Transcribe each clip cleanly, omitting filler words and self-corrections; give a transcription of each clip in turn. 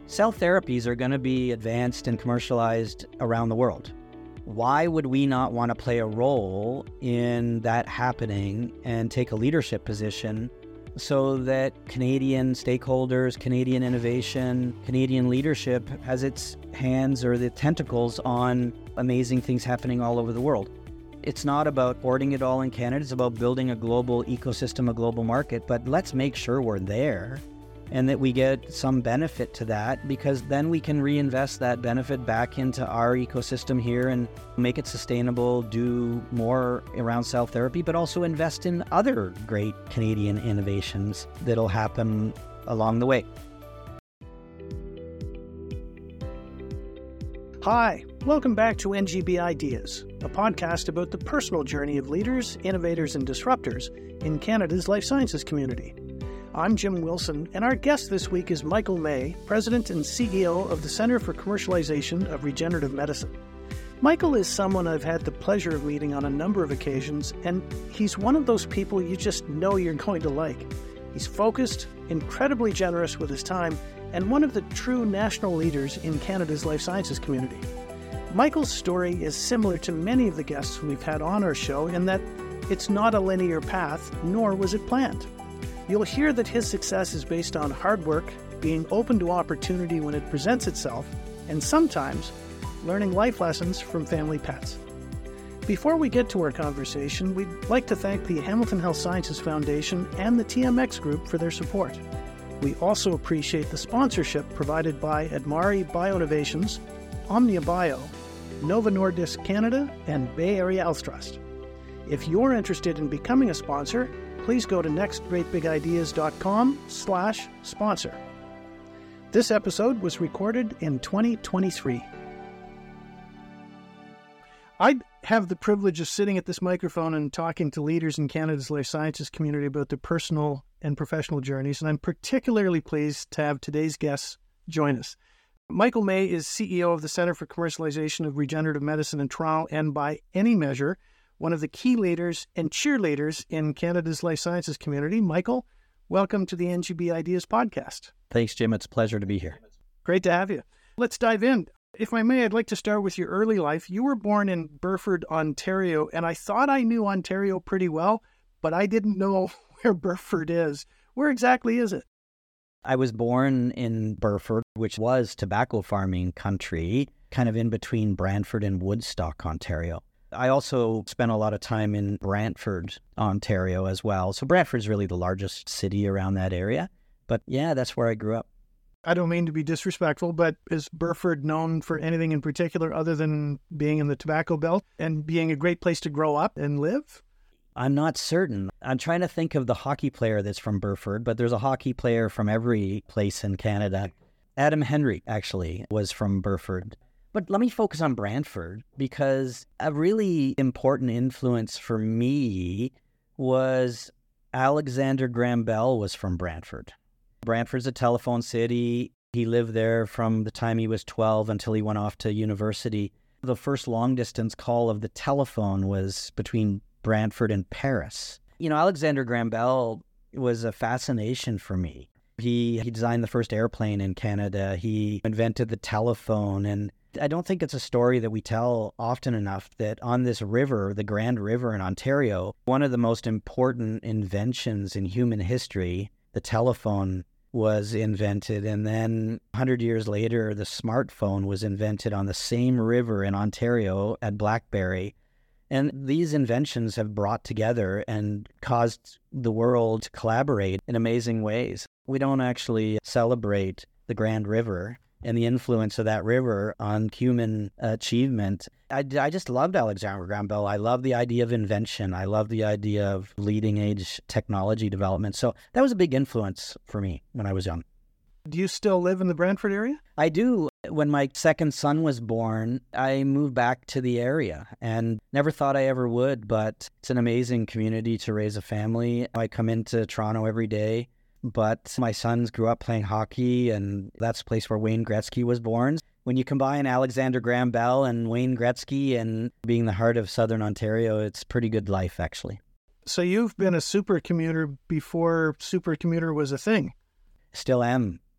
Cell therapies are going to be advanced and commercialized around the world. Why would we not want to play a role in that happening and take a leadership position so that Canadian stakeholders, Canadian innovation, Canadian leadership has its hands or the tentacles on amazing things happening all over the world? It's not about hoarding it all in Canada, it's about building a global ecosystem, a global market, but let's make sure we're there and that we get some benefit to that, because then we can reinvest that benefit back into our ecosystem here and make it sustainable, do more around cell therapy, but also invest in other great Canadian innovations that'll happen along the way. Hi, welcome back to NGB Ideas, a podcast about the personal journey of leaders, innovators, and disruptors in Canada's life sciences community. I'm Jim Wilson, and our guest this week is Michael May, President and CEO of the Centre for Commercialization of Regenerative Medicine. Michael is someone I've had the pleasure of meeting on a number of occasions, and he's one of those people you just know you're going to like. He's focused, incredibly generous with his time, and one of the true national leaders in Canada's life sciences community. Michael's story is similar to many of the guests we've had on our show in that it's not a linear path, nor was it planned. You'll hear that his success is based on hard work, being open to opportunity when it presents itself, and sometimes learning life lessons from family pets. Before we get to our conversation, we'd like to thank the Hamilton Health Sciences Foundation and the TMX Group for their support. We also appreciate the sponsorship provided by Admari Bioinnovations, Omnia Bio, Novo Nordisk Canada, and Bay Area Health Trust. If you're interested in becoming a sponsor, please go to nextgreatbigideas.com/sponsor. This episode was recorded in 2023. I have the privilege of sitting at this microphone and talking to leaders in Canada's life sciences community about their personal and professional journeys, and I'm particularly pleased to have today's guests join us. Michael May is CEO of the Centre for Commercialization of Regenerative Medicine in Toronto, and by any measure, one of the key leaders and cheerleaders in Canada's life sciences community. Michael, welcome to the NGB Ideas podcast. Thanks, Jim. It's a pleasure to be here. Great to have you. Let's dive in. If I may, I'd like to start with your early life. You were born in Burford, Ontario, and I thought I knew Ontario pretty well, but I didn't know where Burford is. Where exactly is it? I was born in Burford, which was tobacco farming country, kind of in between Brantford and Woodstock, Ontario. I also spent a lot of time in Brantford, Ontario as well. So Brantford's really the largest city around that area. But yeah, that's where I grew up. I don't mean to be disrespectful, but is Burford known for anything in particular other than being in the tobacco belt and being a great place to grow up and live? I'm not certain. I'm trying to think of the hockey player that's from Burford, but there's a hockey player from every place in Canada. Adam Henry, actually, was from Burford. But let me focus on Brantford, because a really important influence for me was Alexander Graham Bell was from Brantford. Brantford's a telephone city. He lived there from the time he was 12 until he went off to university. The first long-distance call of the telephone was between Brantford and Paris. You know, Alexander Graham Bell was a fascination for me. He designed the first airplane in Canada. He invented the telephone, and I don't think it's a story that we tell often enough that on this river, the Grand River in Ontario, one of the most important inventions in human history, the telephone, was invented. And then 100 years later, the smartphone was invented on the same river in Ontario at Blackberry. And these inventions have brought together and caused the world to collaborate in amazing ways. We don't actually celebrate the Grand River and the influence of that river on human achievement. I just loved Alexander Graham Bell. I love the idea of invention. I love the idea of leading edge technology development. So that was a big influence for me when I was young. Do you still live in the Brantford area? I do. When my second son was born, I moved back to the area and never thought I ever would, but it's an amazing community to raise a family. I come into Toronto every day. But my sons grew up playing hockey, and that's the place where Wayne Gretzky was born. When you combine Alexander Graham Bell and Wayne Gretzky and being the heart of Southern Ontario, it's pretty good life, actually. So you've been a super commuter before super commuter was a thing. Still am.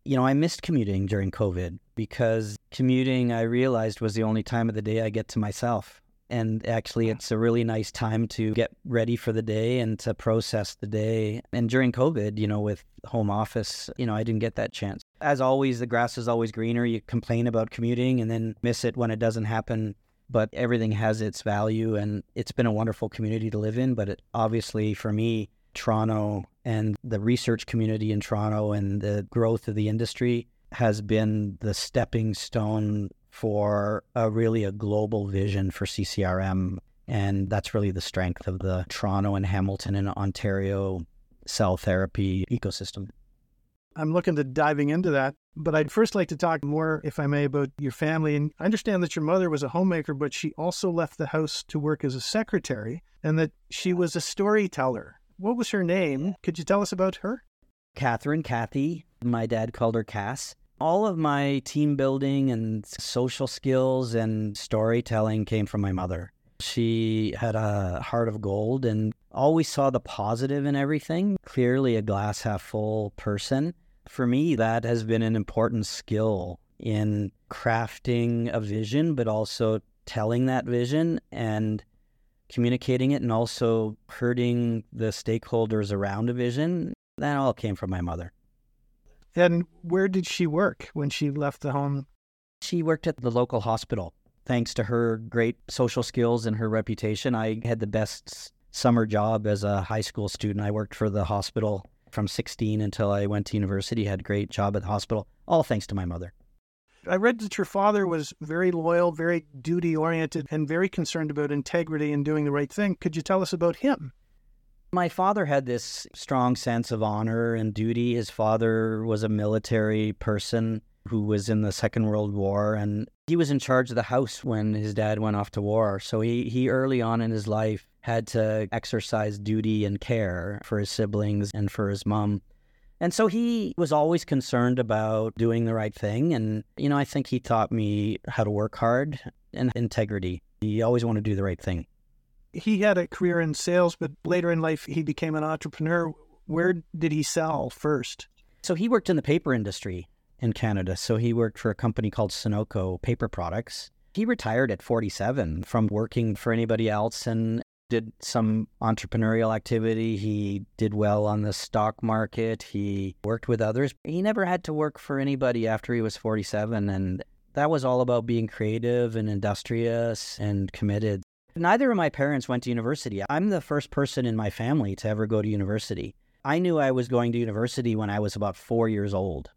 I missed commuting during COVID because commuting, I realized, was the only time of the day I get to myself. And actually, it's a really nice time to get ready for the day and to process the day. And during COVID, with home office, I didn't get that chance. As always, the grass is always greener. You complain about commuting and then miss it when it doesn't happen. But everything has its value, and it's been a wonderful community to live in. But obviously, for me, Toronto and the research community in Toronto and the growth of the industry has been the stepping stone for really a global vision for CCRM. And that's really the strength of the Toronto and Hamilton and Ontario cell therapy ecosystem. I'm looking to diving into that, but I'd first like to talk more, if I may, about your family. And I understand that your mother was a homemaker, but she also left the house to work as a secretary, and that she was a storyteller. What was her name? Could you tell us about her? Kathy. My dad called her Cass. All of my team building and social skills and storytelling came from my mother. She had a heart of gold and always saw the positive in everything. Clearly a glass half full person. For me, that has been an important skill in crafting a vision, but also telling that vision and communicating it, and also herding the stakeholders around a vision. That all came from my mother. And where did she work when she left the home? She worked at the local hospital. Thanks to her great social skills and her reputation, I had the best summer job as a high school student. I worked for the hospital from 16 until I went to university, had a great job at the hospital, all thanks to my mother. I read that your father was very loyal, very duty-oriented, and very concerned about integrity and doing the right thing. Could you tell us about him? My father had this strong sense of honor and duty. His father was a military person who was in the Second World War, and he was in charge of the house when his dad went off to war. So he early on in his life had to exercise duty and care for his siblings and for his mom. And so he was always concerned about doing the right thing. And, I think he taught me how to work hard and integrity. He always wanted to do the right thing. He had a career in sales, but later in life, he became an entrepreneur. Where did he sell first? So he worked in the paper industry in Canada. So he worked for a company called Sunoco Paper Products. He retired at 47 from working for anybody else and did some entrepreneurial activity. He did well on the stock market. He worked with others. He never had to work for anybody after he was 47. And that was all about being creative and industrious and committed. Neither of my parents went to university. I'm the first person in my family to ever go to university. I knew I was going to university when I was about 4 years old.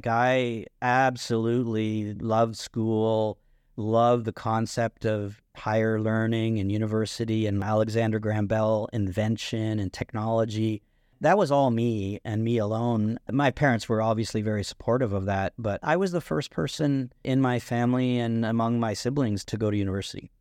I absolutely loved school, loved the concept of higher learning and university and Alexander Graham Bell invention and technology. That was all me and me alone. My parents were obviously very supportive of that, but I was the first person in my family and among my siblings to go to university.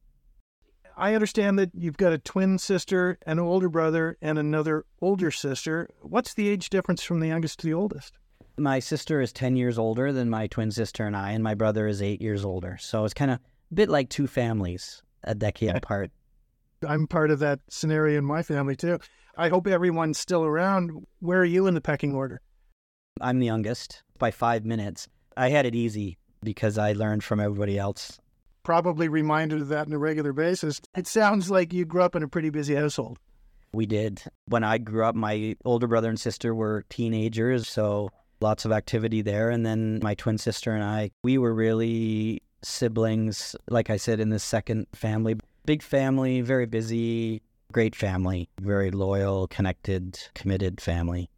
I understand that you've got a twin sister, an older brother, and another older sister. What's the age difference from the youngest to the oldest? My sister is 10 years older than my twin sister and I, and my brother is 8 years older. So it's kind of a bit like two families, a decade apart. I'm part of that scenario in my family, too. I hope everyone's still around. Where are you in the pecking order? I'm the youngest by 5 minutes. I had it easy because I learned from everybody else. Probably reminded of that on a regular basis. It sounds like you grew up in a pretty busy household. We did. When I grew up, my older brother and sister were teenagers, so lots of activity there. And then my twin sister and I, we were really siblings, like I said, in the second family. Big family, very busy, great family, very loyal, connected, committed family.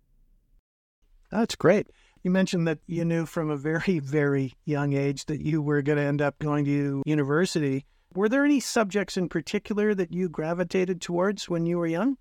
That's great. You mentioned that you knew from a very, very young age that you were going to end up going to university. Were there any subjects in particular that you gravitated towards when you were young?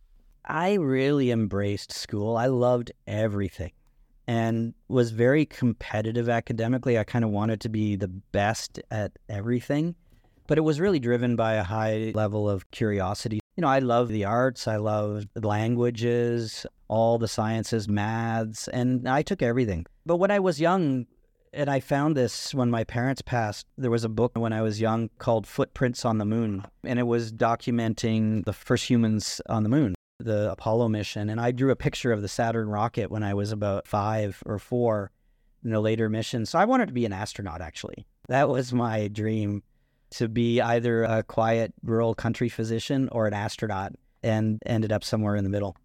I really embraced school. I loved everything and was very competitive academically. I kind of wanted to be the best at everything, but it was really driven by a high level of curiosity. I love the arts, I love languages, all the sciences, maths, and I took everything. But when I was young, and I found this when my parents passed, there was a book when I was young called Footprints on the Moon, and it was documenting the first humans on the moon, the Apollo mission. And I drew a picture of the Saturn rocket when I was about 5 or 4. in a later mission. So I wanted to be an astronaut, actually. That was my dream, to be either a quiet rural country physician or an astronaut, and ended up somewhere in the middle.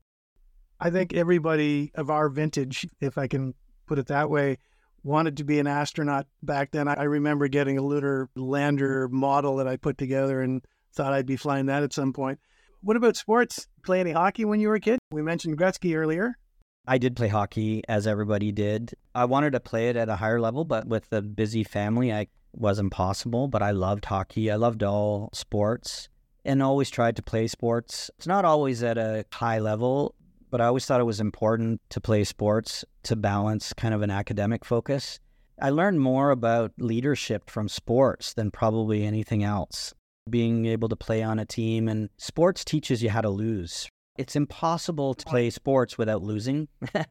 I think everybody of our vintage, if I can put it that way, wanted to be an astronaut back then. I remember getting a lunar lander model that I put together and thought I'd be flying that at some point. What about sports? Play any hockey when you were a kid? We mentioned Gretzky earlier. I did play hockey, as everybody did. I wanted to play it at a higher level, but with a busy family, it wasn't possible. But I loved hockey. I loved all sports and always tried to play sports. It's not always at a high level, but I always thought it was important to play sports to balance kind of an academic focus. I learned more about leadership from sports than probably anything else. Being able to play on a team, and sports teaches you how to lose. It's impossible to play sports without losing.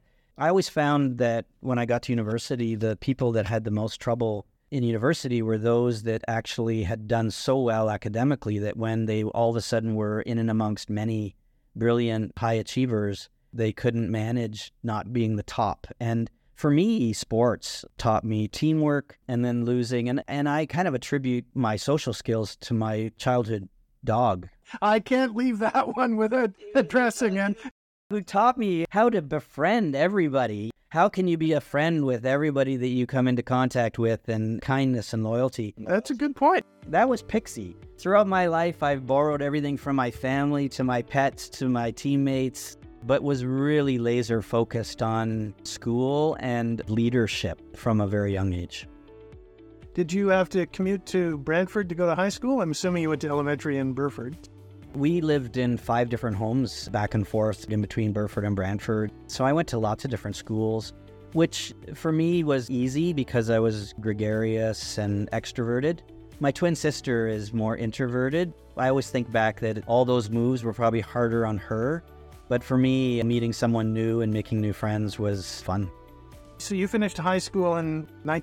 I always found that when I got to university, the people that had the most trouble in university were those that actually had done so well academically that when they all of a sudden were in and amongst many brilliant high achievers, they couldn't manage not being the top. And for me, sports taught me teamwork and then losing. And I kind of attribute my social skills to my childhood dog. I can't leave that one without addressing it. Who taught me how to befriend everybody. How can you be a friend with everybody that you come into contact with, and kindness and loyalty? That's a good point. That was Pixie. Throughout my life, I've borrowed everything from my family to my pets to my teammates, but was really laser focused on school and leadership from a very young age. Did you have to commute to Brantford to go to high school? I'm assuming you went to elementary in Burford. We lived in 5 different homes back and forth in between Burford and Brantford. So I went to lots of different schools, which for me was easy because I was gregarious and extroverted. My twin sister is more introverted. I always think back that all those moves were probably harder on her. But for me, meeting someone new and making new friends was fun. So you finished high school in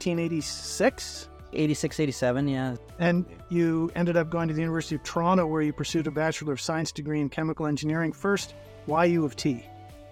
1986? 86, 87, yeah. And you ended up going to the University of Toronto, where you pursued a Bachelor of Science degree in Chemical Engineering. First, why U of T?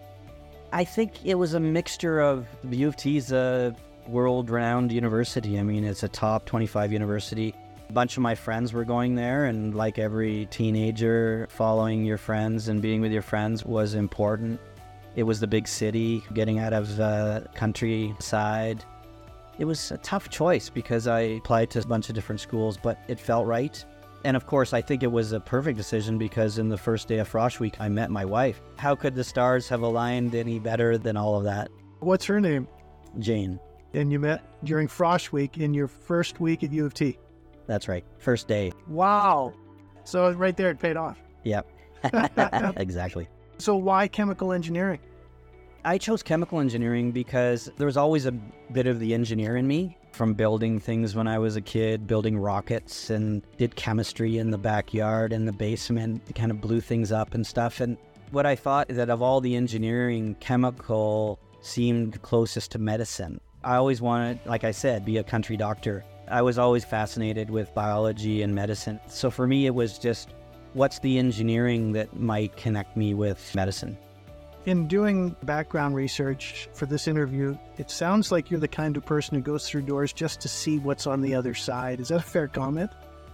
I think it was a mixture of, the U of T is a world-renowned university. I mean, it's a top 25 university. A bunch of my friends were going there, and like every teenager, following your friends and being with your friends was important. It was the big city, getting out of the countryside. It was a tough choice because I applied to a bunch of different schools, but it felt right. And of course, I think it was a perfect decision because in the first day of Frosh Week, I met my wife. How could the stars have aligned any better than all of that? What's her name? Jane. And you met during Frosh Week in your first week at U of T. That's right. First day. Wow. So right there, it paid off. Yep. Exactly. So why chemical engineering? I chose chemical engineering because there was always a bit of the engineer in me, from building things when I was a kid, building rockets, and did chemistry in the backyard and the basement, kind of blew things up and stuff. And what I thought that of all the engineering, chemical seemed closest to medicine. I always wanted, like I said, be a country doctor. I was always fascinated with biology and medicine. So for me, it was just, what's the engineering that might connect me with medicine? In doing background research for this interview, it sounds like you're the kind of person who goes through doors just to see what's on the other side. Is that a fair comment?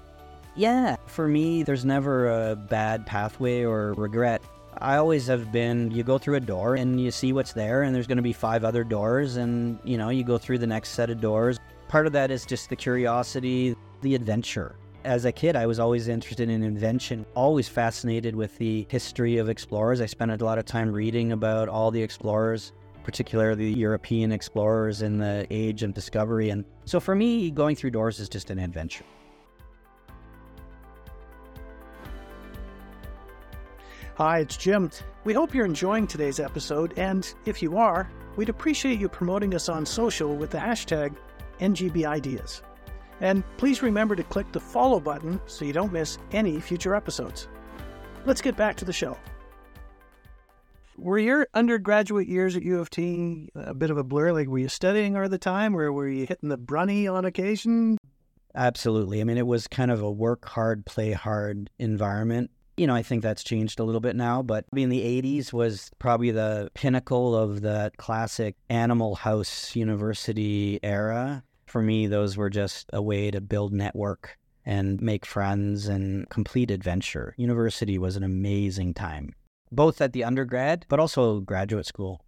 Yeah, for me, there's never a bad pathway or regret. I always have been, you go through a door and you see what's there, and there's going to be 5 other doors, and you go through the next set of doors. Part of that is just the curiosity, the adventure. As a kid, I was always interested in invention, always fascinated with the history of explorers. I spent a lot of time reading about all the explorers, particularly the European explorers in the age of discovery. And so for me, going through doors is just an adventure. Hi, it's Jim. We hope you're enjoying today's episode, and if you are, we'd appreciate you promoting us on social with the hashtag NGBIdeas. And please remember to click the follow button so you don't miss any future episodes. Let's get back to the show. Were your undergraduate years at U of T a bit of a blur? Like, were you studying all the time, or were you hitting the brunny on occasion? Absolutely. I mean, it was kind of a work hard, play hard environment. I think that's changed a little bit now, but in the 80s was probably the pinnacle of the classic Animal House University era. For me, those were just a way to build network and make friends and complete adventure. University was an amazing time, both at the undergrad, but also graduate school.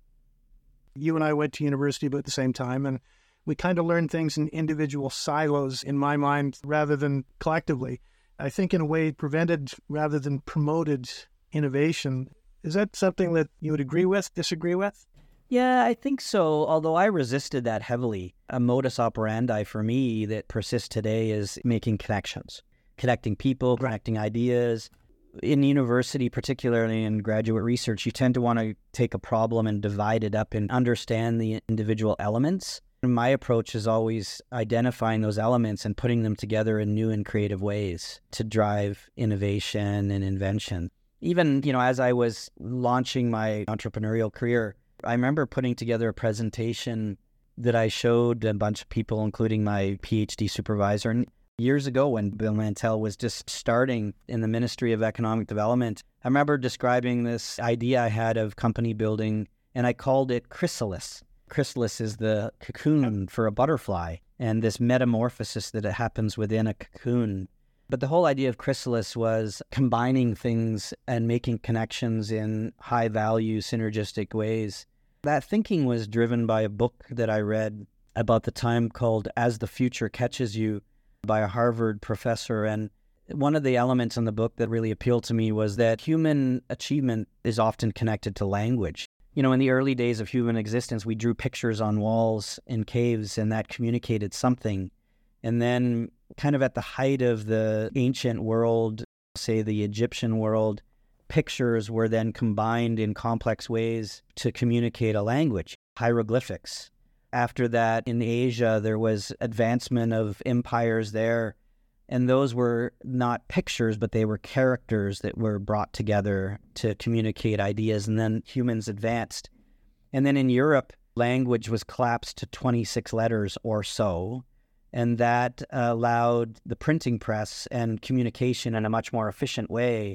You and I went to university about the same time, and we kind of learned things in individual silos, in my mind, rather than collectively. I think in a way it prevented rather than promoted innovation. Is that something that you would agree with, disagree with? Yeah, I think so, although I resisted that heavily. A modus operandi for me that persists today is making connections, connecting people, connecting ideas. In university, particularly in graduate research, you tend to want to take a problem and divide it up and understand the individual elements. My approach is always identifying those elements and putting them together in new and creative ways to drive innovation and invention. Even, as I was launching my entrepreneurial career, I remember putting together a presentation that I showed a bunch of people, including my PhD supervisor. And years ago, when Bill Mantell was just starting in the Ministry of Economic Development, I remember describing this idea I had of company building, and I called it chrysalis. Chrysalis is the cocoon for a butterfly, and this metamorphosis that happens within a cocoon. But the whole idea of chrysalis was combining things and making connections in high-value, synergistic ways. That thinking was driven by a book that I read about the time called As the Future Catches You by a Harvard professor. And one of the elements in the book that really appealed to me was that human achievement is often connected to language. In the early days of human existence, we drew pictures on walls in caves, and that communicated something. And then kind of at the height of the ancient world, say the Egyptian world, pictures were then combined in complex ways to communicate a language, hieroglyphics. After that, in Asia, there was advancement of empires there, and those were not pictures, but they were characters that were brought together to communicate ideas, and then humans advanced. And then in Europe, language was collapsed to 26 letters or so, and that allowed the printing press and communication in a much more efficient way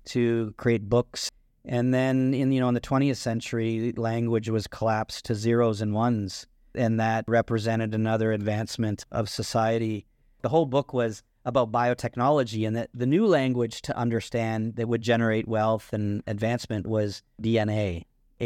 to create books. And then in the 20th century, language was collapsed to zeros and ones, and that represented another advancement of society. The whole book was about biotechnology, and that the new language to understand that would generate wealth and advancement was DNA,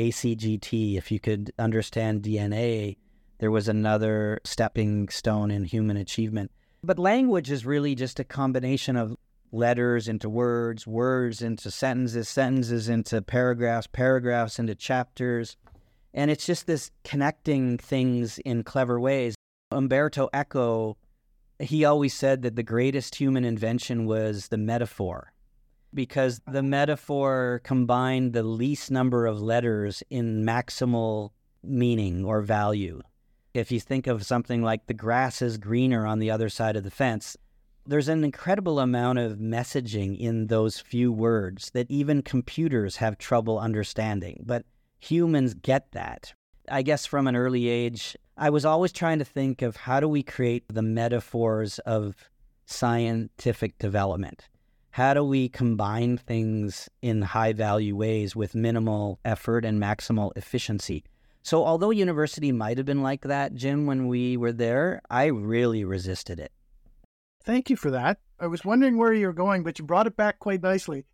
ACGT. If you could understand DNA, there was another stepping stone in human achievement. But language is really just a combination of letters into words, words into sentences, sentences into paragraphs, paragraphs into chapters. And it's just this connecting things in clever ways. Umberto Eco, he always said that the greatest human invention was the metaphor, because the metaphor combined the least number of letters in maximal meaning or value. If you think of something like the grass is greener on the other side of the fence, there's an incredible amount of messaging in those few words that even computers have trouble understanding, but humans get that. I guess from an early age, I was always trying to think of how do we create the metaphors of scientific development? How do we combine things in high-value ways with minimal effort and maximal efficiency? So although university might have been like that, Jim, when we were there, I really resisted it. Thank you for that. I was wondering where you were going, but you brought it back quite nicely.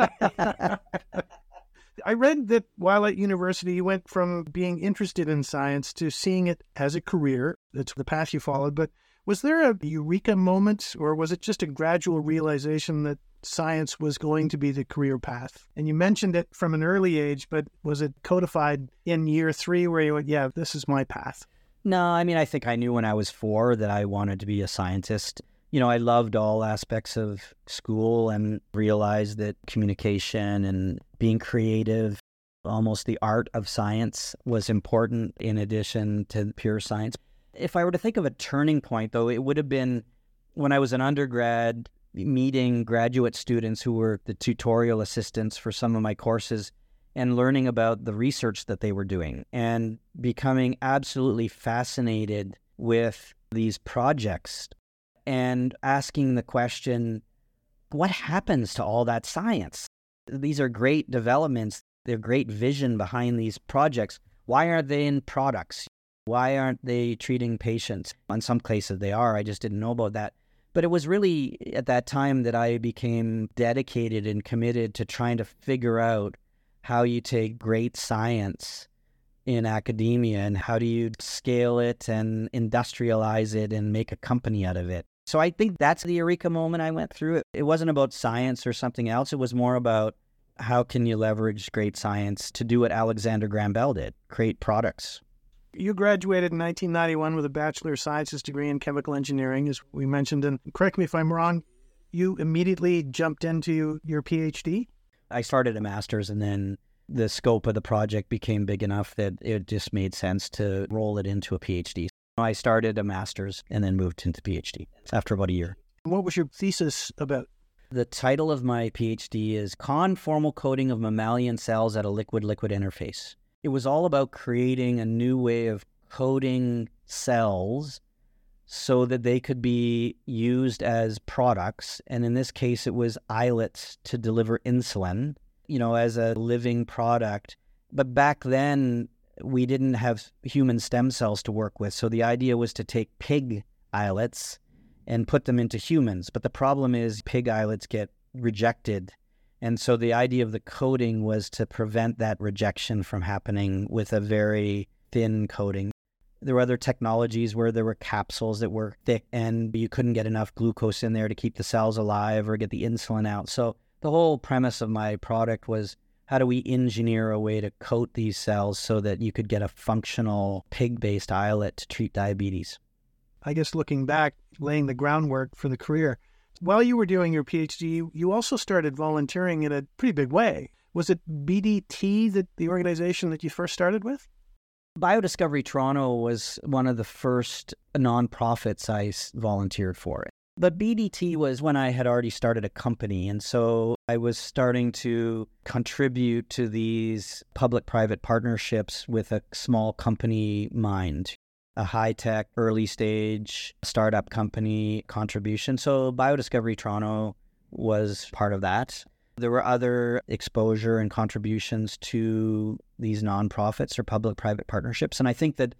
I read that while at university, you went from being interested in science to seeing it as a career. That's the path you followed. But was there a eureka moment, or was it just a gradual realization that science was going to be the career path? And you mentioned it from an early age, but was it codified in year 3 where you went, yeah, this is my path? No, I think I knew when I was 4 that I wanted to be a scientist. I loved all aspects of school and realized that communication and being creative, almost the art of science, was important in addition to pure science. If I were to think of a turning point, though, it would have been when I was an undergrad meeting graduate students who were the tutorial assistants for some of my courses and learning about the research that they were doing and becoming absolutely fascinated with these projects and asking the question, what happens to all that science? These are great developments. They're great vision behind these projects. Why aren't they in products? Why aren't they treating patients? In some cases they are. I just didn't know about that. But it was really at that time that I became dedicated and committed to trying to figure out how you take great science in academia and how do you scale it and industrialize it and make a company out of it. So I think that's the eureka moment I went through. It wasn't about science or something else. It was more about how can you leverage great science to do what Alexander Graham Bell did, create products. You graduated in 1991 with a Bachelor of Sciences degree in chemical engineering, as we mentioned. And correct me if I'm wrong, you immediately jumped into your PhD? I started a master's, and then the scope of the project became big enough that it just made sense to roll it into a PhD. I started a master's and then moved into PhD after about a year. What was your thesis about? The title of my PhD is Conformal Coating of Mammalian Cells at a Liquid-Liquid Interface. It was all about creating a new way of coating cells so that they could be used as products. And in this case, it was islets to deliver insulin, as a living product. But back then, we didn't have human stem cells to work with. So the idea was to take pig islets and put them into humans. But the problem is pig islets get rejected. And so the idea of the coating was to prevent that rejection from happening with a very thin coating. There were other technologies where there were capsules that were thick and you couldn't get enough glucose in there to keep the cells alive or get the insulin out. So the whole premise of my product was, how do we engineer a way to coat these cells so that you could get a functional pig-based islet to treat diabetes? I guess looking back, laying the groundwork for the career, while you were doing your PhD, you also started volunteering in a pretty big way. Was it BDT, the organization that you first started with? Biodiscovery Toronto was one of the first nonprofits I volunteered for. But BDT was when I had already started a company, and so I was starting to contribute to these public-private partnerships with a small company mind, a high-tech, early-stage startup company contribution. So Biodiscovery Toronto was part of that. There were other exposure and contributions to these nonprofits or public-private partnerships. And I think that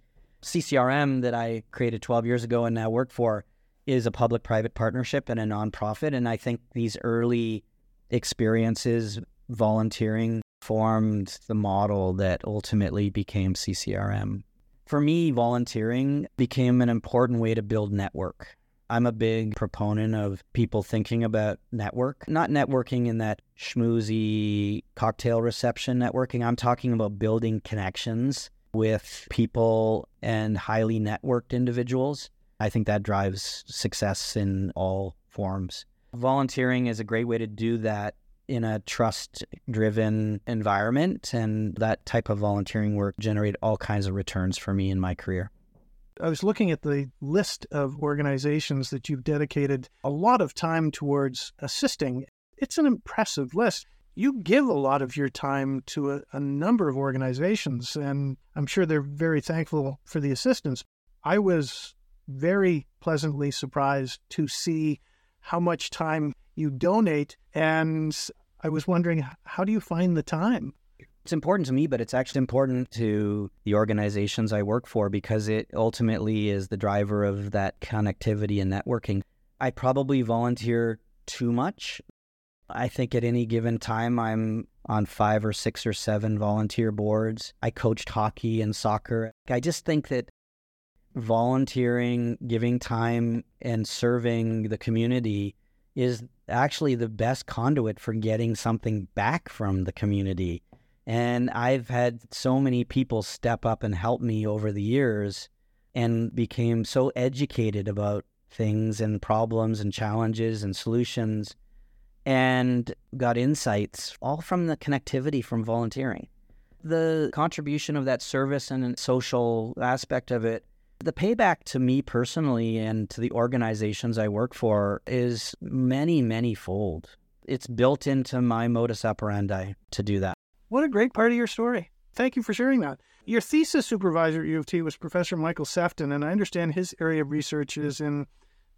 CCRM that I created 12 years ago and now work for is a public-private partnership and a nonprofit. And I think these early experiences, volunteering, formed the model that ultimately became CCRM. For me, volunteering became an important way to build network. I'm a big proponent of people thinking about network, not networking in that schmoozy cocktail reception networking. I'm talking about building connections with people and highly networked individuals. I think that drives success in all forms. Volunteering is a great way to do that in a trust-driven environment, and that type of volunteering work generated all kinds of returns for me in my career. I was looking at the list of organizations that you've dedicated a lot of time towards assisting. It's an impressive list. You give a lot of your time to a number of organizations, and I'm sure they're very thankful for the assistance. I was very pleasantly surprised to see how much time you donate, and I was wondering, how do you find the time? It's important to me, but it's actually important to the organizations I work for because it ultimately is the driver of that connectivity and networking. I probably volunteer too much. I think at any given time I'm on 5 or 6 or 7 volunteer boards. I coached hockey and soccer. I just think that volunteering, giving time, and serving the community is actually the best conduit for getting something back from the community. And I've had so many people step up and help me over the years and became so educated about things and problems and challenges and solutions and got insights all from the connectivity from volunteering. The contribution of that service and social aspect of it, the payback to me personally and to the organizations I work for is many, many-fold. It's built into my modus operandi to do that. What a great part of your story. Thank you for sharing that. Your thesis supervisor at U of T was Professor Michael Sefton, and I understand his area of research is in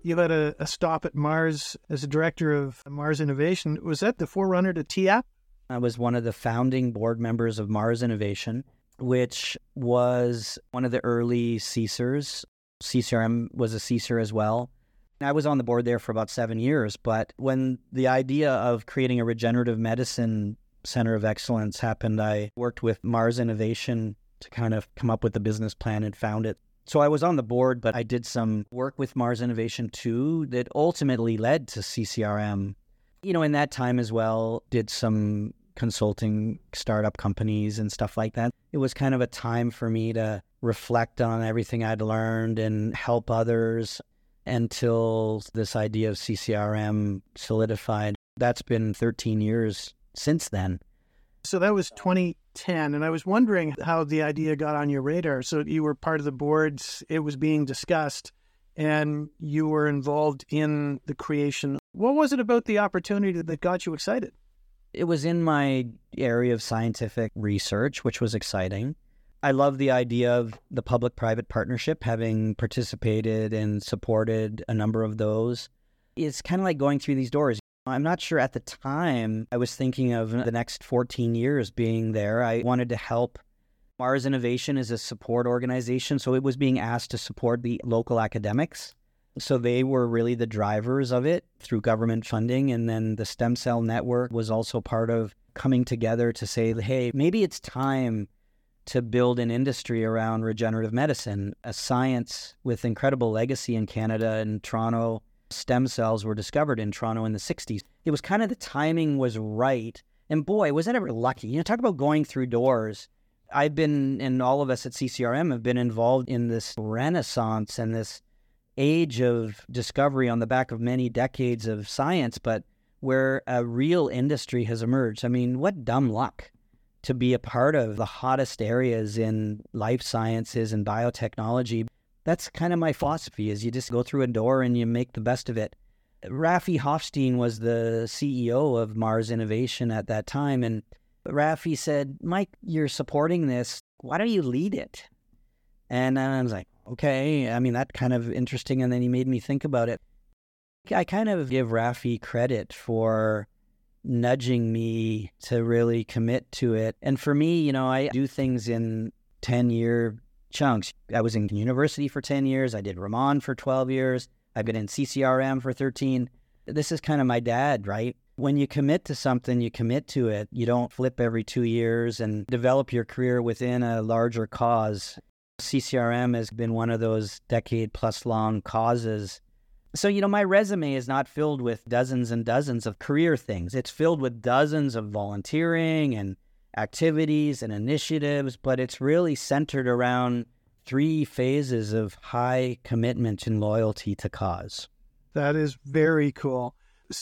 You had a stop at Mars as a director of Mars Innovation. Was that the forerunner to TIAP? I was one of the founding board members of Mars Innovation, which was one of the early CSERs. CCRM was a CSER as well. I was on the board there for about 7 years, but when the idea of creating a regenerative medicine center of excellence happened, I worked with Mars Innovation to kind of come up with the business plan and found it. So I was on the board, but I did some work with Mars Innovation too that ultimately led to CCRM. In that time as well, did some consulting startup companies and stuff like that. It was kind of a time for me to reflect on everything I'd learned and help others until this idea of CCRM solidified. That's been 13 years since then. So that was 2010, and I was wondering how the idea got on your radar. So you were part of the boards, it was being discussed, and you were involved in the creation. What was it about the opportunity that got you excited? It was in my area of scientific research, which was exciting. I love the idea of the public-private partnership, having participated and supported a number of those. It's kind of like going through these doors. I'm not sure at the time I was thinking of the next 14 years being there. I wanted to help. Mars Innovation is a support organization, so it was being asked to support the local academics. So they were really the drivers of it through government funding. And then the Stem Cell Network was also part of coming together to say, hey, maybe it's time to build an industry around regenerative medicine, a science with incredible legacy in Canada and Toronto. Stem cells were discovered in Toronto in the 60s. It was kind of the timing was right. And boy, was I ever lucky. Talk about going through doors. I've been, and all of us at CCRM have been involved in this renaissance and this age of discovery on the back of many decades of science, but where a real industry has emerged. I mean, what dumb luck to be a part of the hottest areas in life sciences and biotechnology. That's kind of my philosophy, is you just go through a door and you make the best of it. Rafi Hofstein was the CEO of Mars Innovation at that time, and Rafi said, Mike, you're supporting this. Why don't you lead it? And I was like, okay, I mean, that's kind of interesting. And then he made me think about it. I kind of give Rafi credit for nudging me to really commit to it. And for me, I do things in 10-year chunks. I was in university for 10 years. I did Ramon for 12 years. I've been in CCRM for 13. This is kind of my dad, right? When you commit to something, you commit to it. You don't flip every 2 years and develop your career within a larger cause. CCRM has been one of those decade-plus long causes. So, my resume is not filled with dozens and dozens of career things. It's filled with dozens of volunteering and activities and initiatives, but it's really centered around 3 phases of high commitment and loyalty to cause. That is very cool.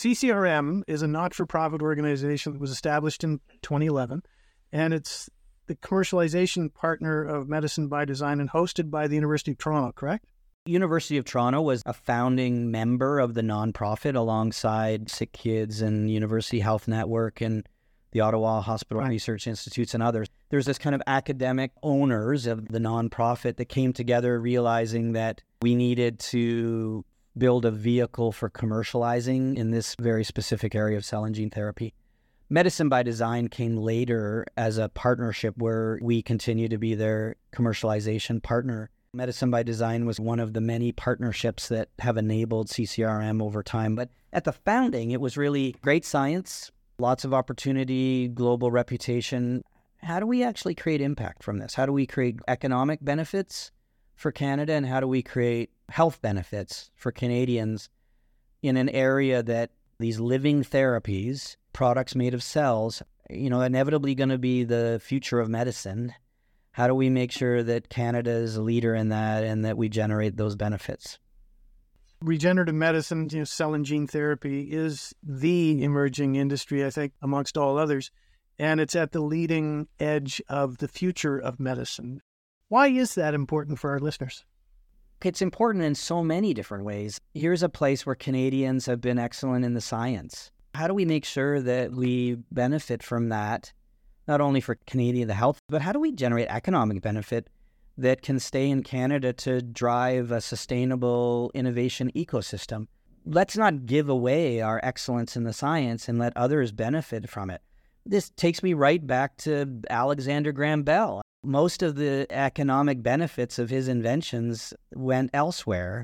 CCRM is a not-for-profit organization that was established in 2011, and it's the commercialization partner of Medicine by Design and hosted by the University of Toronto, correct? University of Toronto was a founding member of the nonprofit alongside Sick Kids and University Health Network and the Ottawa Hospital Research Institutes and others. There's this kind of academic owners of the nonprofit that came together realizing that we needed to build a vehicle for commercializing in this very specific area of cell and gene therapy. Medicine by Design came later as a partnership where we continue to be their commercialization partner. Medicine by Design was one of the many partnerships that have enabled CCRM over time. But at the founding, it was really great science, lots of opportunity, global reputation. How do we actually create impact from this? How do we create economic benefits for Canada? And how do we create health benefits for Canadians in an area that these living therapies, products made of cells, inevitably going to be the future of medicine? How do we make sure that Canada is a leader in that and that we generate those benefits? Regenerative medicine, cell and gene therapy is the emerging industry, I think, amongst all others. And it's at the leading edge of the future of medicine. Why is that important for our listeners? It's important in so many different ways. Here's a place where Canadians have been excellent in the science. How do we make sure that we benefit from that, not only for Canadian the health, but how do we generate economic benefit that can stay in Canada to drive a sustainable innovation ecosystem. Let's not give away our excellence in the science and let others benefit from it. This takes me right back to Alexander Graham Bell. Most of the economic benefits of his inventions went elsewhere.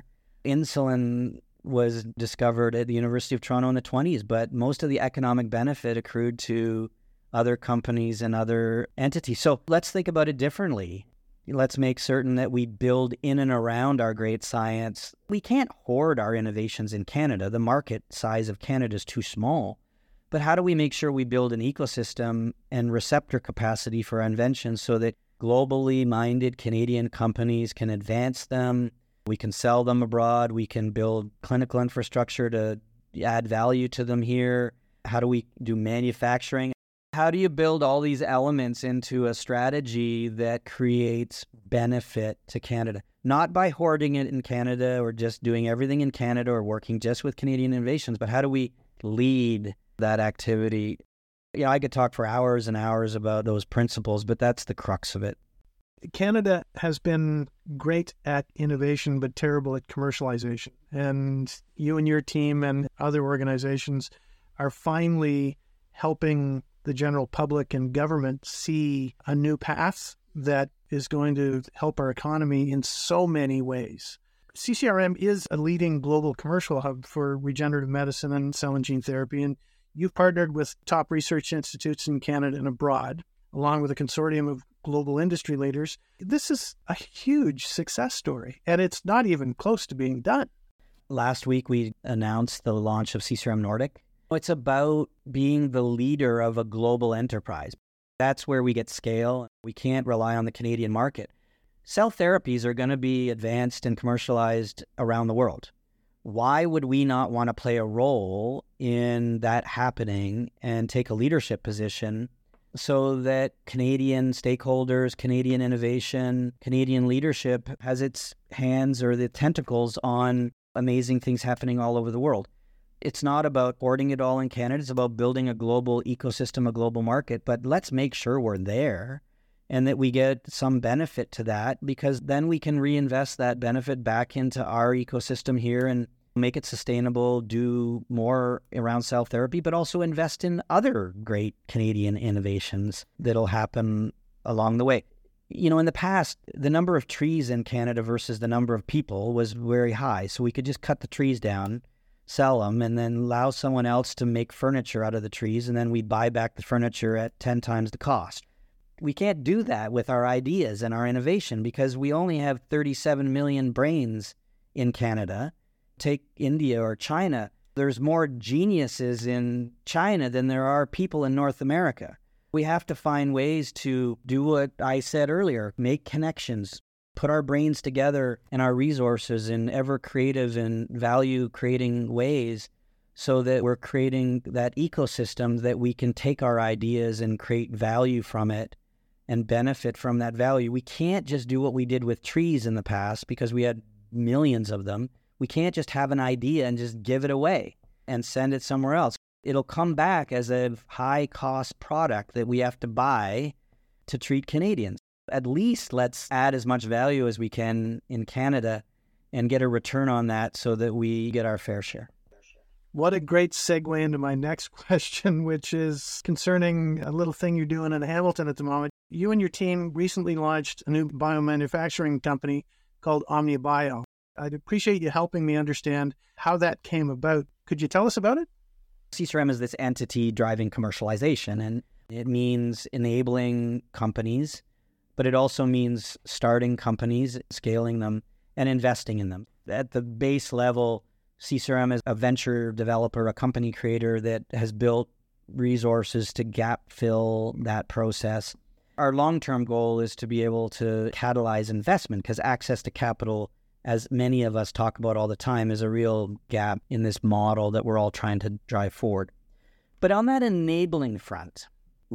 Insulin was discovered at the University of Toronto in the 1920s, but most of the economic benefit accrued to other companies and other entities. So let's think about it differently. Let's make certain that we build in and around our great science. We can't hoard our innovations in Canada. The market size of Canada is too small. But how do we make sure we build an ecosystem and receptor capacity for our inventions so that globally minded Canadian companies can advance them? We can sell them abroad. We can build clinical infrastructure to add value to them here. How do we do manufacturing? How do you build all these elements into a strategy that creates benefit to Canada? Not by hoarding it in Canada or just doing everything in Canada or working just with Canadian innovations, but how do we lead that activity? I could talk for hours and hours about those principles, but that's the crux of it. Canada has been great at innovation, but terrible at commercialization. And you and your team and other organizations are finally helping the general public and government see a new path that is going to help our economy in so many ways. CCRM is a leading global commercial hub for regenerative medicine and cell and gene therapy, and you've partnered with top research institutes in Canada and abroad, along with a consortium of global industry leaders. This is a huge success story, and it's not even close to being done. Last week, we announced the launch of CCRM Nordic. It's about being the leader of a global enterprise. That's where we get scale. We can't rely on the Canadian market. Cell therapies are going to be advanced and commercialized around the world. Why would we not want to play a role in that happening and take a leadership position so that Canadian stakeholders, Canadian innovation, Canadian leadership has its hands or the tentacles on amazing things happening all over the world? It's not about hoarding it all in Canada. It's about building a global ecosystem, a global market. But let's make sure we're there and that we get some benefit to that, because then we can reinvest that benefit back into our ecosystem here and make it sustainable, do more around cell therapy, but also invest in other great Canadian innovations that'll happen along the way. In the past, the number of trees in Canada versus the number of people was very high. So we could just cut the trees down, sell them, and then allow someone else to make furniture out of the trees, and then we buy back the furniture at 10 times the cost. We can't do that with our ideas and our innovation because we only have 37 million brains in Canada. Take India or China. There's more geniuses in China than there are people in North America. We have to find ways to do what I said earlier, make connections, put our brains together and our resources in ever creative and value-creating ways so that we're creating that ecosystem that we can take our ideas and create value from it and benefit from that value. We can't just do what we did with trees in the past because we had millions of them. We can't just have an idea and just give it away and send it somewhere else. It'll come back as a high-cost product that we have to buy to treat Canadians. At least let's add as much value as we can in Canada and get a return on that so that we get our fair share. What a great segue into my next question, which is concerning a little thing you're doing in Hamilton at the moment. You and your team recently launched a new biomanufacturing company called Omnia Bio. I'd appreciate you helping me understand how that came about. Could you tell us about it? CCRM is this entity driving commercialization, and it means enabling companies, but it also means starting companies, scaling them, and investing in them. At the base level, CCRM is a venture developer, a company creator that has built resources to gap fill that process. Our long-term goal is to be able to catalyze investment because access to capital, as many of us talk about all the time, is a real gap in this model that we're all trying to drive forward. But on that enabling front,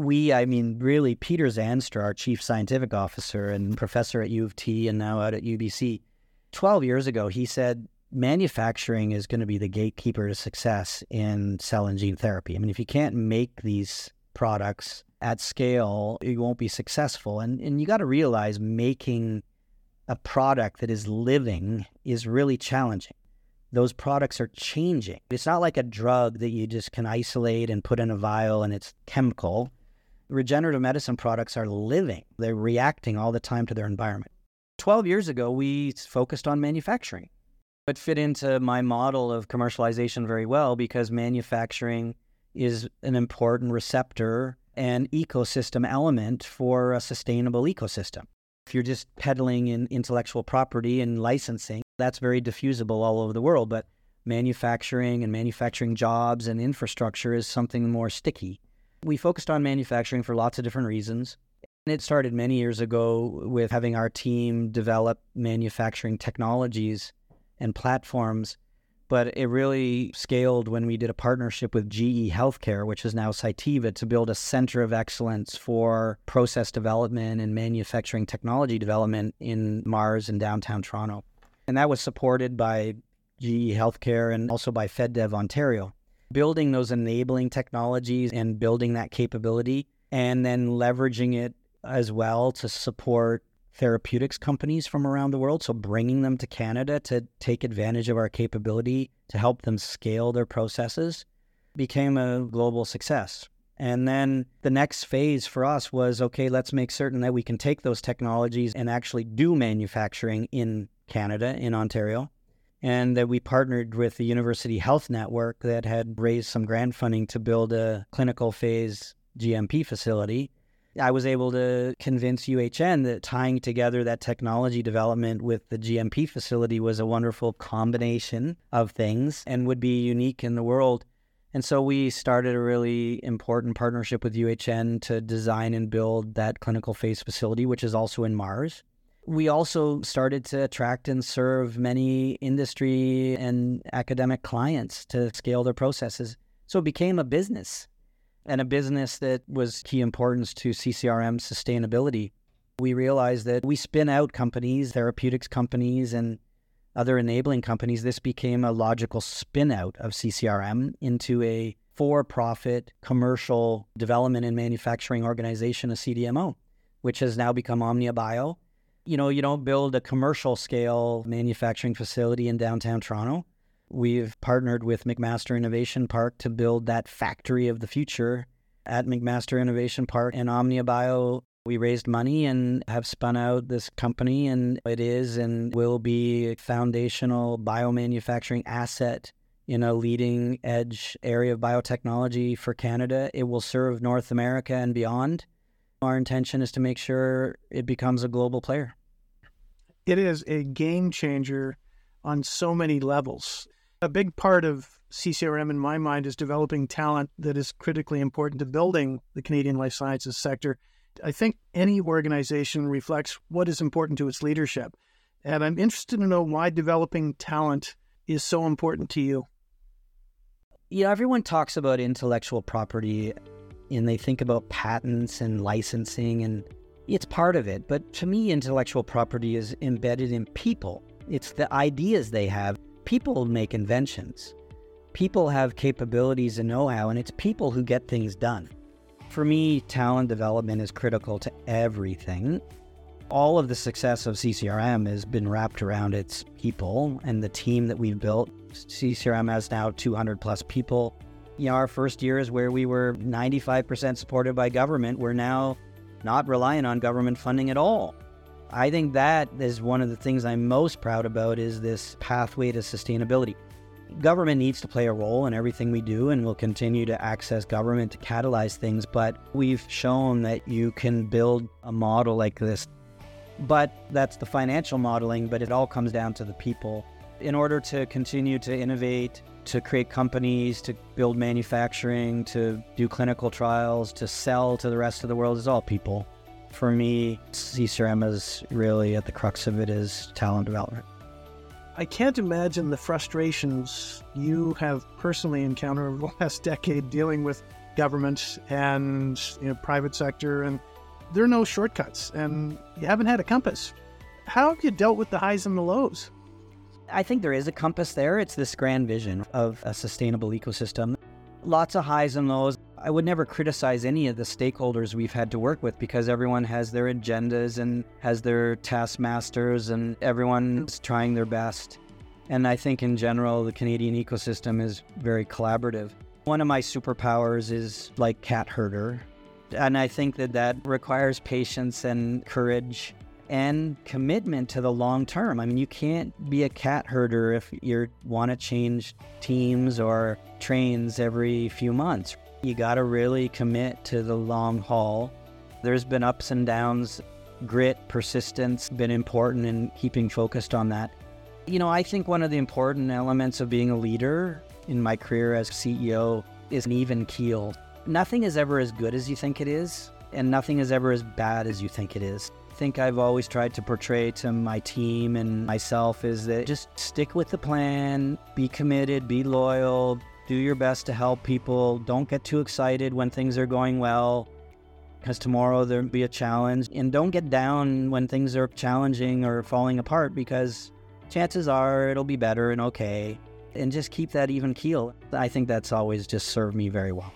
really Peter Zanstra, our chief scientific officer and professor at U of T and now out at UBC, 12 years ago, he said, manufacturing is going to be the gatekeeper to success in cell and gene therapy. If you can't make these products at scale, you won't be successful. And you got to realize making a product that is living is really challenging. Those products are changing. It's not like a drug that you just can isolate and put in a vial and it's chemical. Regenerative medicine products are living. They're reacting all the time to their environment. 12 years ago, we focused on manufacturing. It fit into my model of commercialization very well because manufacturing is an important receptor and ecosystem element for a sustainable ecosystem. If you're just peddling in intellectual property and licensing, that's very diffusible all over the world. But manufacturing and manufacturing jobs and infrastructure is something more sticky. We focused on manufacturing for lots of different reasons. And it started many years ago with having our team develop manufacturing technologies and platforms. But it really scaled when we did a partnership with GE Healthcare, which is now Cytiva, to build a center of excellence for process development and manufacturing technology development in Mars in downtown Toronto. And that was supported by GE Healthcare and also by FedDev Ontario. Building those enabling technologies and building that capability and then leveraging it as well to support therapeutics companies from around the world. So bringing them to Canada to take advantage of our capability to help them scale their processes became a global success. And then the next phase for us was, okay, let's make certain that we can take those technologies and actually do manufacturing in Canada, in Ontario. And that we partnered with the University Health Network that had raised some grant funding to build a clinical phase GMP facility. I was able to convince UHN that tying together that technology development with the GMP facility was a wonderful combination of things and would be unique in the world. And so we started a really important partnership with UHN to design and build that clinical phase facility, which is also in Mars. We also started to attract and serve many industry and academic clients to scale their processes. So it became a business. And a business that was key importance to CCRM's sustainability. We realized that we spin out companies, therapeutics companies, and other enabling companies. This became a logical spin out of CCRM into a for-profit commercial development and manufacturing organization, a CDMO, which has now become Omnia Bio. You know, you don't build a commercial scale manufacturing facility in downtown Toronto. We've partnered with McMaster Innovation Park to build that factory of the future at McMaster Innovation Park. And Omnia Bio, we raised money and have spun out this company, and it is and will be a foundational biomanufacturing asset in a leading edge area of biotechnology for Canada. It will serve North America and beyond. Our intention is to make sure it becomes a global player. It is a game changer on so many levels. A big part of CCRM in my mind is developing talent that is critically important to building the Canadian life sciences sector. I think any organization reflects what is important to its leadership. And I'm interested to know why developing talent is so important to you. You know, everyone talks about intellectual property and they think about patents and licensing, and it's part of it. But to me, intellectual property is embedded in people. It's the ideas they have. People make inventions. People have capabilities and know-how, and it's people who get things done. For me, talent development is critical to everything. All of the success of CCRM has been wrapped around its people and the team that we've built. CCRM has now 200 plus people. You know, our first year is where we were 95% supported by government. We're now not relying on government funding at all. I think that is one of the things I'm most proud about, is this pathway to sustainability. Government needs to play a role in everything we do, and we'll continue to access government to catalyze things, but we've shown that you can build a model like this. But that's the financial modeling, but it all comes down to the people. In order to continue to innovate, to create companies, to build manufacturing, to do clinical trials, to sell to the rest of the world, is all people. For me, CCRM is really at the crux of it is talent development. I can't imagine the frustrations you have personally encountered over the last decade dealing with government and private sector, and there are no shortcuts, and you haven't had a compass. How have you dealt with the highs and the lows? I think there is a compass there. It's this grand vision of a sustainable ecosystem. Lots of highs and lows. I would never criticize any of the stakeholders we've had to work with because everyone has their agendas and has their taskmasters and everyone's trying their best. And I think in general, the Canadian ecosystem is very collaborative. One of my superpowers is like cat herder. And I think that requires patience and courage and commitment to the long term. I mean, you can't be a cat herder if you want to change teams or trains every few months. You got to really commit to the long haul. There's been ups and downs. Grit, persistence, been important in keeping focused on that. I think one of the important elements of being a leader in my career as CEO is an even keel. Nothing is ever as good as you think it is, and nothing is ever as bad as you think it is. I think I've always tried to portray to my team and myself is that just stick with the plan, be committed, be loyal, do your best to help people. Don't get too excited when things are going well, because tomorrow there'll be a challenge. And don't get down when things are challenging or falling apart, because chances are it'll be better and okay. And just keep that even keel. I think that's always just served me very well.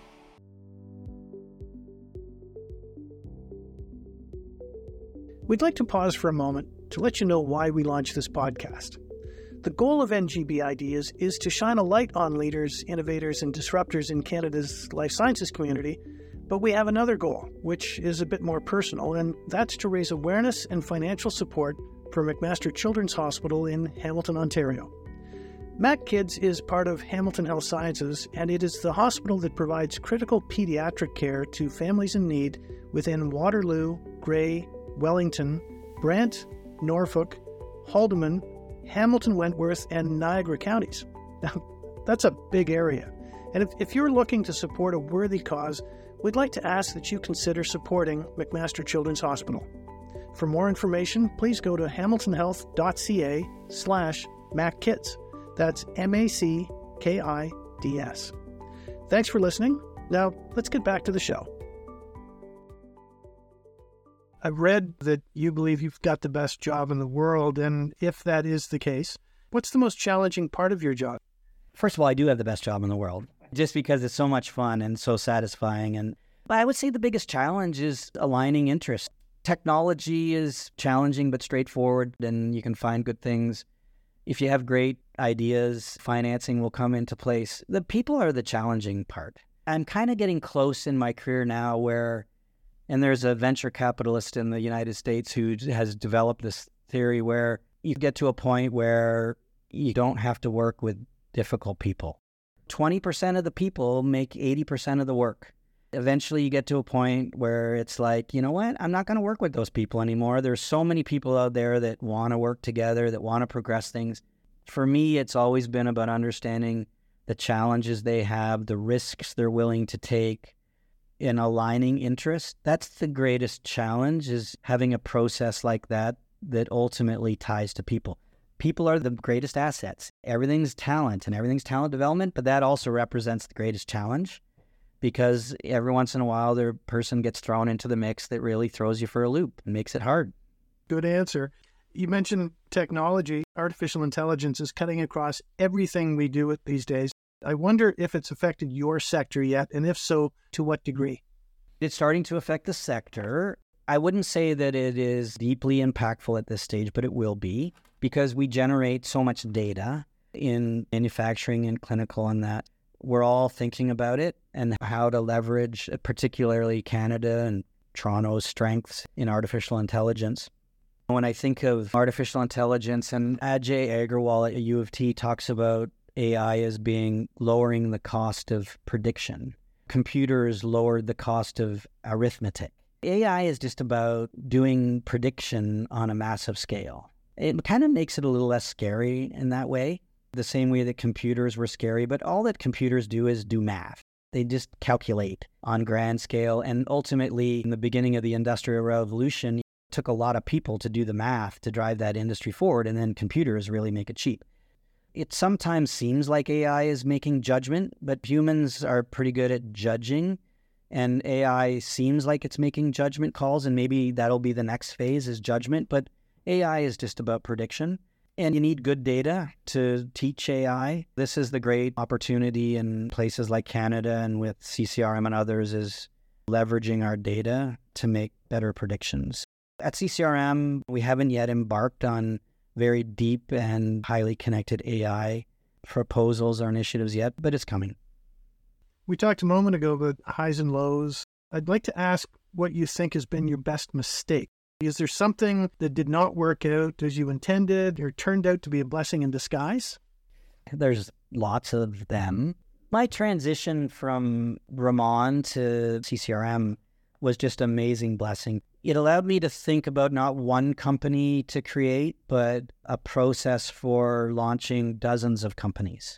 We'd like to pause for a moment to let you know why we launched this podcast. The goal of NGB Ideas is to shine a light on leaders, innovators, and disruptors in Canada's life sciences community, but we have another goal, which is a bit more personal, and that's to raise awareness and financial support for McMaster Children's Hospital in Hamilton, Ontario. MacKids is part of Hamilton Health Sciences, and it is the hospital that provides critical pediatric care to families in need within Waterloo, Grey, Wellington, Brant, Norfolk, Haldimand, Hamilton, Wentworth, and Niagara counties. Now, that's a big area. And if you're looking to support a worthy cause, we'd like to ask that you consider supporting McMaster Children's Hospital. For more information, please go to hamiltonhealth.ca/MacKids. That's MACKIDS. Thanks for listening. Now, let's get back to the show. I've read that you believe you've got the best job in the world, and if that is the case, what's the most challenging part of your job? First of all, I do have the best job in the world, just because it's so much fun and so satisfying. But I would say the biggest challenge is aligning interests. Technology is challenging but straightforward, and you can find good things. If you have great ideas, financing will come into place. The people are the challenging part. I'm kind of getting close in my career now and there's a venture capitalist in the United States who has developed this theory where you get to a point where you don't have to work with difficult people. 20% of the people make 80% of the work. Eventually you get to a point where it's like, you know what? I'm not going to work with those people anymore. There's so many people out there that want to work together, that want to progress things. For me, it's always been about understanding the challenges they have, the risks they're willing to take, in aligning interests. That's the greatest challenge, is having a process like that ultimately ties to people. People are the greatest assets. Everything's talent and everything's talent development, but that also represents the greatest challenge, because every once in a while the person gets thrown into the mix that really throws you for a loop and makes it hard. Good answer. You mentioned technology. Artificial intelligence is cutting across everything we do these days. I wonder if it's affected your sector yet, and if so, to what degree? It's starting to affect the sector. I wouldn't say that it is deeply impactful at this stage, but it will be, because we generate so much data in manufacturing and clinical and that. We're all thinking about it and how to leverage, particularly Canada and Toronto's strengths in artificial intelligence. When I think of artificial intelligence, and Ajay Agrawal at U of T talks about AI as being lowering the cost of prediction. Computers lowered the cost of arithmetic. AI is just about doing prediction on a massive scale. It kind of makes it a little less scary in that way, the same way that computers were scary, but all that computers do is do math. They just calculate on grand scale, and ultimately, in the beginning of the Industrial Revolution, it took a lot of people to do the math to drive that industry forward, and then computers really make it cheap. It sometimes seems like AI is making judgment, but humans are pretty good at judging, and AI seems like it's making judgment calls, and maybe that'll be the next phase, is judgment, but AI is just about prediction. And you need good data to teach AI. This is the great opportunity in places like Canada and with CCRM and others is leveraging our data to make better predictions. At CCRM, we haven't yet embarked on very deep and highly connected AI proposals or initiatives yet, but it's coming. We talked a moment ago about highs and lows. I'd like to ask what you think has been your best mistake. Is there something that did not work out as you intended or turned out to be a blessing in disguise? There's lots of them. My transition from Ramon to CCRM was just an amazing blessing. It allowed me to think about not one company to create, but a process for launching dozens of companies.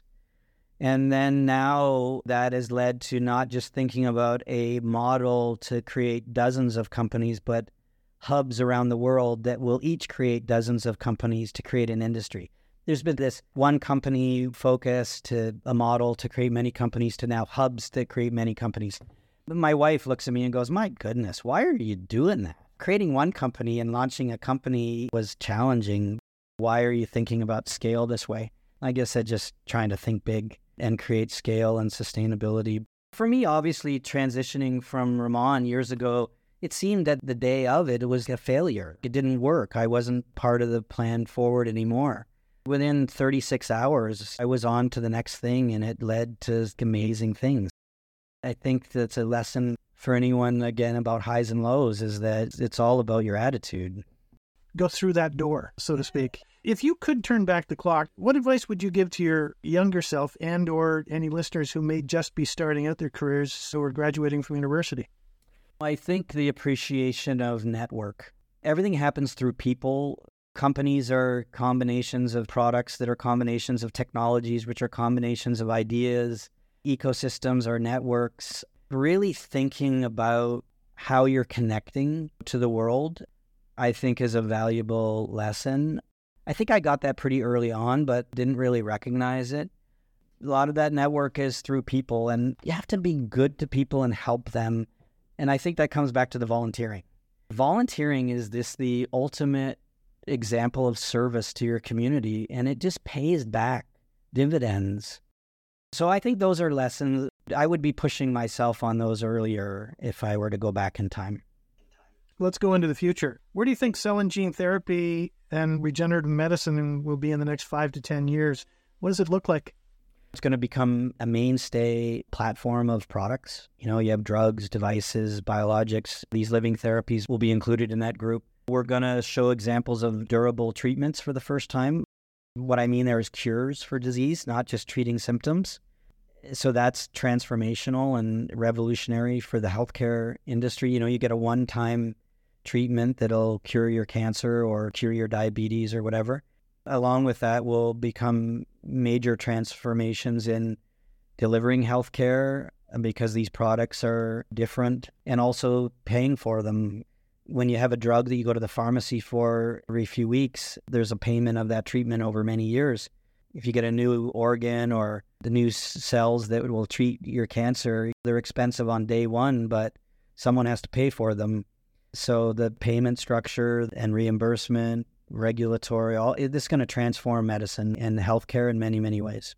And then now that has led to not just thinking about a model to create dozens of companies, but hubs around the world that will each create dozens of companies to create an industry. There's been this one company focus to a model to create many companies to now hubs that create many companies. My wife looks at me and goes, my goodness, why are you doing that? Creating one company and launching a company was challenging. Why are you thinking about scale this way? I guess I'm just trying to think big and create scale and sustainability. For me, obviously, transitioning from Ramon years ago, it seemed that the day of it was a failure. It didn't work. I wasn't part of the plan forward anymore. Within 36 hours, I was on to the next thing, and it led to amazing things. I think that's a lesson for anyone, again, about highs and lows, is that it's all about your attitude. Go through that door, so to speak. If you could turn back the clock, what advice would you give to your younger self and or any listeners who may just be starting out their careers or graduating from university? I think the appreciation of network. Everything happens through people. Companies are combinations of products that are combinations of technologies, which are combinations of ideas. Ecosystems are networks. Really thinking about how you're connecting to the world, I think, is a valuable lesson. I think I got that pretty early on, but didn't really recognize it. A lot of that network is through people, and you have to be good to people and help them. And I think that comes back to the volunteering. Volunteering is the ultimate example of service to your community, and it just pays back dividends. So I think those are lessons. I would be pushing myself on those earlier if I were to go back in time. Let's go into the future. Where do you think cell and gene therapy and regenerative medicine will be in the next 5 to 10 years? What does it look like? It's going to become a mainstay platform of products. You have drugs, devices, biologics. These living therapies will be included in that group. We're going to show examples of durable treatments for the first time. What I mean there is cures for disease, not just treating symptoms. So that's transformational and revolutionary for the healthcare industry. You get a one-time treatment that'll cure your cancer or cure your diabetes or whatever. Along with that will become major transformations in delivering healthcare because these products are different, and also paying for them. When you have a drug that you go to the pharmacy for every few weeks, there's a payment of that treatment over many years. If you get a new organ or the new cells that will treat your cancer, they're expensive on day one, but someone has to pay for them. So the payment structure and reimbursement, regulatory, this is going to transform medicine and healthcare in many, many ways.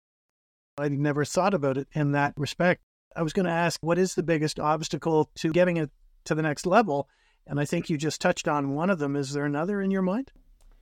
I never thought about it in that respect. I was going to ask, what is the biggest obstacle to getting it to the next level? And I think you just touched on one of them. Is there another in your mind?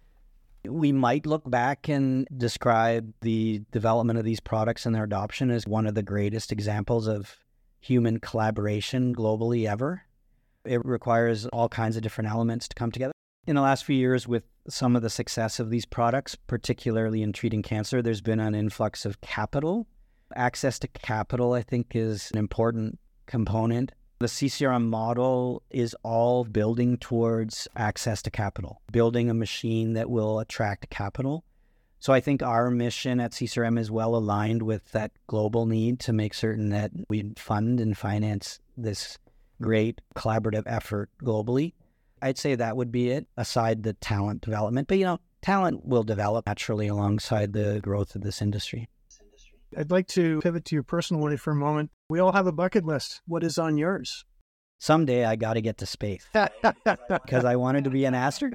We might look back and describe the development of these products and their adoption as one of the greatest examples of human collaboration globally ever. It requires all kinds of different elements to come together. In the last few years, with some of the success of these products, particularly in treating cancer, there's been an influx of capital. Access to capital, I think, is an important component. The CCRM model is all building towards access to capital, building a machine that will attract capital. So I think our mission at CCRM is well aligned with that global need to make certain that we fund and finance this great collaborative effort globally. I'd say that would be it, aside the talent development. But, talent will develop naturally alongside the growth of this industry. I'd like to pivot to your personal life for a moment. We all have a bucket list. What is on yours? Someday I got to get to space because I wanted to be an astronaut.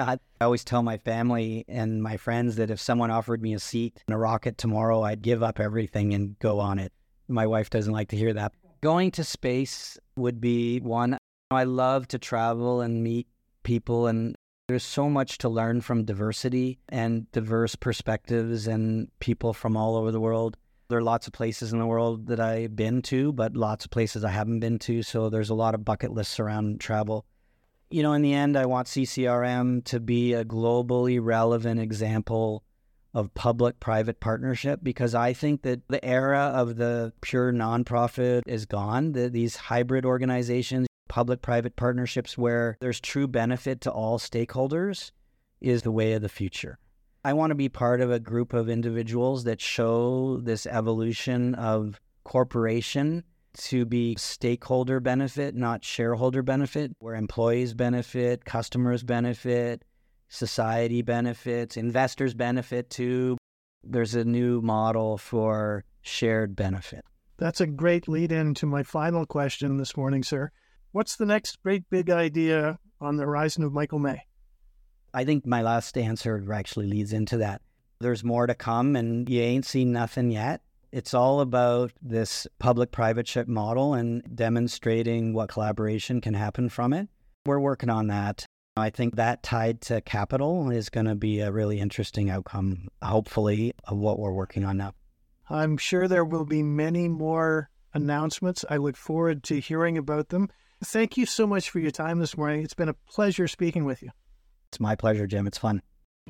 I always tell my family and my friends that if someone offered me a seat in a rocket tomorrow, I'd give up everything and go on it. My wife doesn't like to hear that. Going to space would be one. I love to travel and meet people, and there's so much to learn from diversity and diverse perspectives and people from all over the world. There are lots of places in the world that I've been to, but lots of places I haven't been to, so there's a lot of bucket lists around travel. In the end, I want CCRM to be a globally relevant example of public-private partnership, because I think that the era of the pure nonprofit is gone. These hybrid organizations, public-private partnerships where there's true benefit to all stakeholders is the way of the future. I want to be part of a group of individuals that show this evolution of corporation to be stakeholder benefit, not shareholder benefit, where employees benefit, customers benefit, society benefits, investors benefit too. There's a new model for shared benefit. That's a great lead-in to my final question this morning, sir. What's the next great big idea on the horizon of Michael May? I think my last answer actually leads into that. There's more to come, and you ain't seen nothing yet. It's all about this public-private model and demonstrating what collaboration can happen from it. We're working on that. I think that tied to capital is going to be a really interesting outcome, hopefully, of what we're working on now. I'm sure there will be many more announcements. I look forward to hearing about them. Thank you so much for your time this morning. It's been a pleasure speaking with you. It's my pleasure, Jim. It's fun.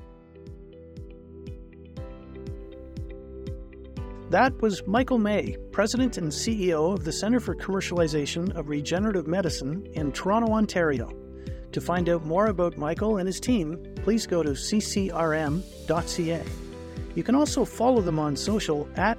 That was Michael May, President and CEO of the Centre for Commercialization of Regenerative Medicine in Toronto, Ontario. To find out more about Michael and his team, please go to ccrm.ca. You can also follow them on social at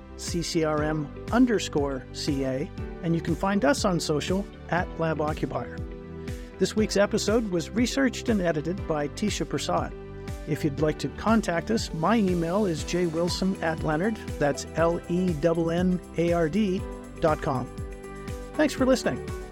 ccrm_ca, and you can find us on social at LabOccupier. This week's episode was researched and edited by Tisha Prasad. If you'd like to contact us, my email is jwilson@Leonard, that's LENNARD.com. Thanks for listening.